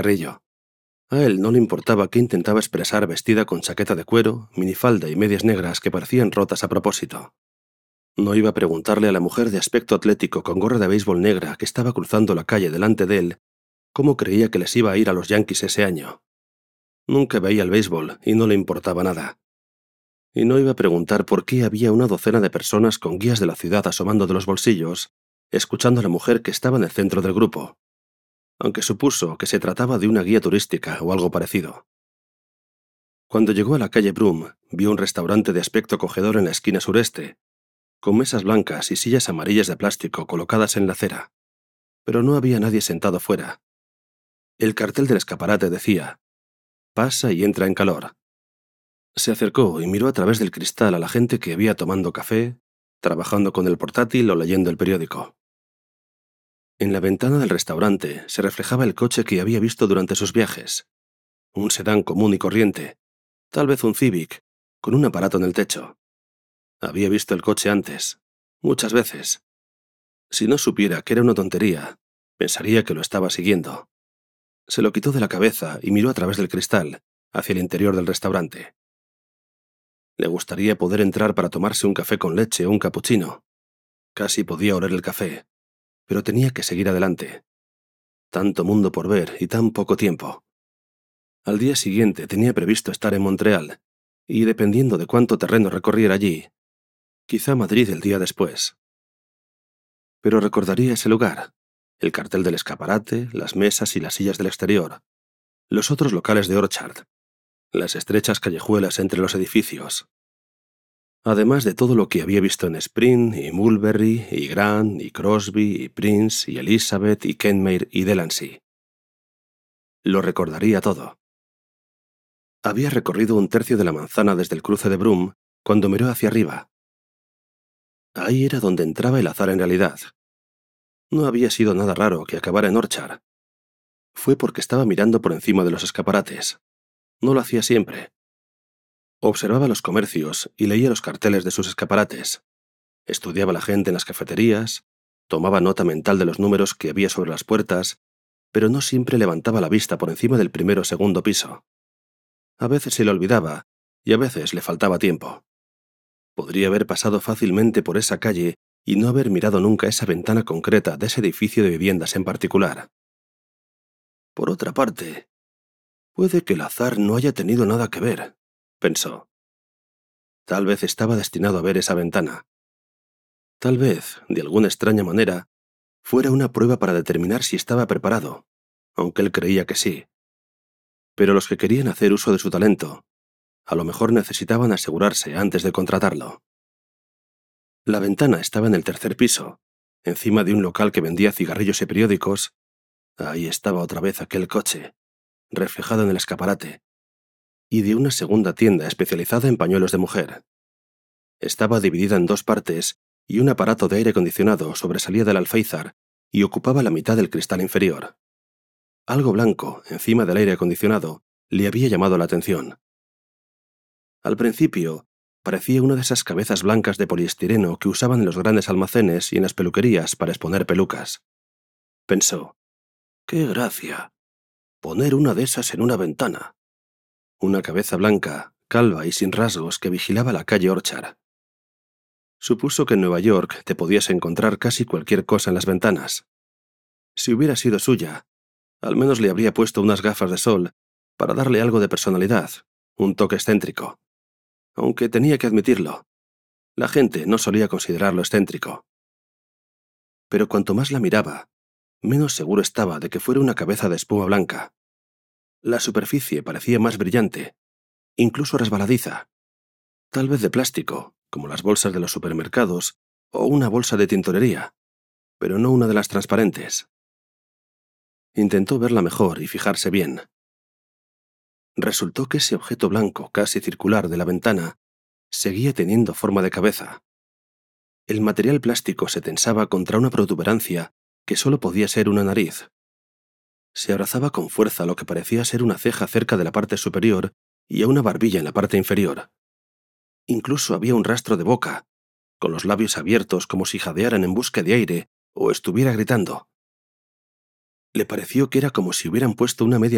cigarrillo. A él no le importaba qué intentaba expresar vestida con chaqueta de cuero, minifalda y medias negras que parecían rotas a propósito. No iba a preguntarle a la mujer de aspecto atlético con gorra de béisbol negra que estaba cruzando la calle delante de él cómo creía que les iba a ir a los Yankees ese año. Nunca veía el béisbol y no le importaba nada. Y no iba a preguntar por qué había una docena de personas con guías de la ciudad asomando de los bolsillos, escuchando a la mujer que estaba en el centro del grupo, aunque supuso que se trataba de una guía turística o algo parecido. Cuando llegó a la calle Broome, vio un restaurante de aspecto acogedor en la esquina sureste, con mesas blancas y sillas amarillas de plástico colocadas en la acera, pero no había nadie sentado fuera. El cartel del escaparate decía: «Pasa y entra en calor». Se acercó y miró a través del cristal a la gente que había tomando café, trabajando con el portátil o leyendo el periódico. En la ventana del restaurante se reflejaba el coche que había visto durante sus viajes. Un sedán común y corriente, tal vez un Civic, con un aparato en el techo. Había visto el coche antes, muchas veces. Si no supiera que era una tontería, pensaría que lo estaba siguiendo. Se lo quitó de la cabeza y miró a través del cristal, hacia el interior del restaurante. Le gustaría poder entrar para tomarse un café con leche o un capuchino. Casi podía oler el café, pero tenía que seguir adelante. Tanto mundo por ver y tan poco tiempo. Al día siguiente tenía previsto estar en Montreal, y dependiendo de cuánto terreno recorriera allí, quizá Madrid el día después. Pero recordaría ese lugar, el cartel del escaparate, las mesas y las sillas del exterior, los otros locales de Orchard, las estrechas callejuelas entre los edificios. Además de todo lo que había visto en Spring, y Mulberry, y Grant, y Crosby, y Prince, y Elizabeth, y Kenmare, y Delancey. Lo recordaría todo. Había recorrido un tercio de la manzana desde el cruce de Broome cuando miró hacia arriba. Ahí era donde entraba el azar en realidad. No había sido nada raro que acabara en Orchard. Fue porque estaba mirando por encima de los escaparates. No lo hacía siempre. Observaba los comercios y leía los carteles de sus escaparates. Estudiaba a la gente en las cafeterías, tomaba nota mental de los números que había sobre las puertas, pero no siempre levantaba la vista por encima del primero o segundo piso. A veces se le olvidaba y a veces le faltaba tiempo. Podría haber pasado fácilmente por esa calle y no haber mirado nunca esa ventana concreta de ese edificio de viviendas en particular. Por otra parte, puede que el azar no haya tenido nada que ver, pensó. Tal vez estaba destinado a ver esa ventana. Tal vez, de alguna extraña manera, fuera una prueba para determinar si estaba preparado, aunque él creía que sí. Pero los que querían hacer uso de su talento, a lo mejor necesitaban asegurarse antes de contratarlo. La ventana estaba en el tercer piso, encima de un local que vendía cigarrillos y periódicos. Ahí estaba otra vez aquel coche, reflejado en el escaparate, y de una segunda tienda especializada en pañuelos de mujer. Estaba dividida en dos partes y un aparato de aire acondicionado sobresalía del alféizar y ocupaba la mitad del cristal inferior. Algo blanco, encima del aire acondicionado, le había llamado la atención. Al principio, parecía una de esas cabezas blancas de poliestireno que usaban en los grandes almacenes y en las peluquerías para exponer pelucas. Pensó: «¡Qué gracia! Poner una de esas en una ventana». Una cabeza blanca, calva y sin rasgos que vigilaba la calle Orchard. Supuso que en Nueva York te podías encontrar casi cualquier cosa en las ventanas. Si hubiera sido suya, al menos le habría puesto unas gafas de sol para darle algo de personalidad, un toque excéntrico. Aunque tenía que admitirlo, la gente no solía considerarlo excéntrico. Pero cuanto más la miraba, menos seguro estaba de que fuera una cabeza de espuma blanca. La superficie parecía más brillante, incluso resbaladiza. Tal vez de plástico, como las bolsas de los supermercados, o una bolsa de tintorería, pero no una de las transparentes. Intentó verla mejor y fijarse bien. Resultó que ese objeto blanco, casi circular de la ventana, seguía teniendo forma de cabeza. El material plástico se tensaba contra una protuberancia que solo podía ser una nariz. Se abrazaba con fuerza a lo que parecía ser una ceja cerca de la parte superior y a una barbilla en la parte inferior. Incluso había un rastro de boca, con los labios abiertos como si jadearan en busca de aire o estuviera gritando. Le pareció que era como si hubieran puesto una media